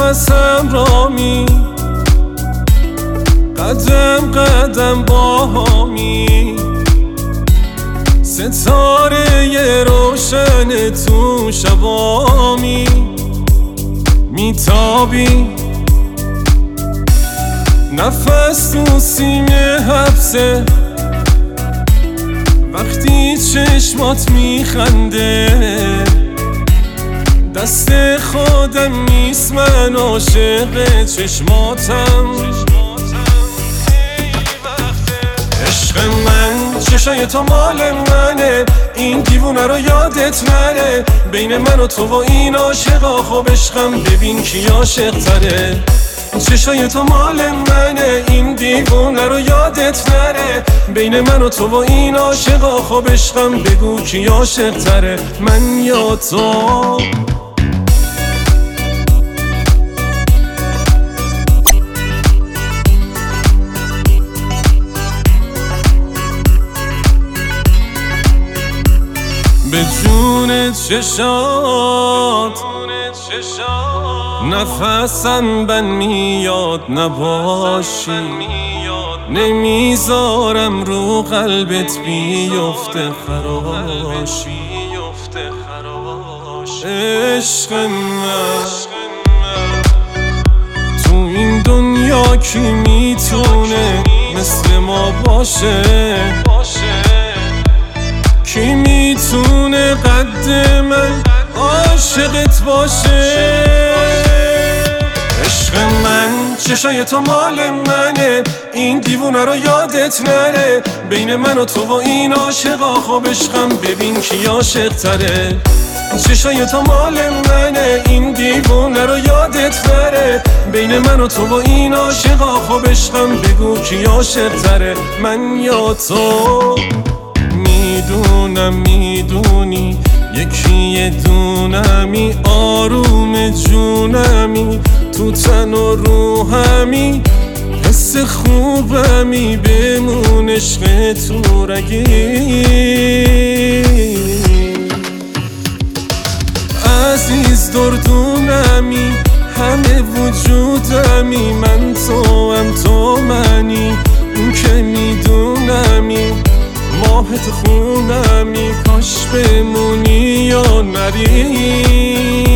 نفس همرامی، قدم قدم با همی، ستاره روشن تو شبامی میتابی، نفس تو سینه حبسه، وقتی چشمات میخنده، دست خودم نیست من عاشق چشماتم. عشق من چشای تو مال منه، این دیوونه رو یادت نره، بین من و تو و این عاشقا خب عشقم ببین کی عاشق تره. چشای تو مال منه، این دیوونه رو یادت نره، بین من و تو و این عاشقا خب عشقم بگو کی عاشق تره، من یا تو. به جون چشات نفسم بند میاد نباشی، نمیذارم رو قلبت بیفته خراشی. عشق من تو این دنیا کی میتونه مثل ما باشه، کی میتونه قد من عاشقت باشه. عشق من چشای تو مال منه، این دیوونه رو یادت نره، بین من و تو و این عاشقا خب عشقم ببین کی عاشق تره. چشای تو مال منه، این دیوونه رو یادت نره، بین من و تو و این عاشقا خب عشقم بگو کی عاشق تره، من یا تو. میدونم میدونی یکی دونمی، آروم جونمی، تو تن و روحمی، حس خوبمی، بمون عشق تو رگی. عزیز دردونمی، همه وجودمی، من تو هم تو منی، اون که میدونمی، ماهت خونمی، کاش بمونی یا نری.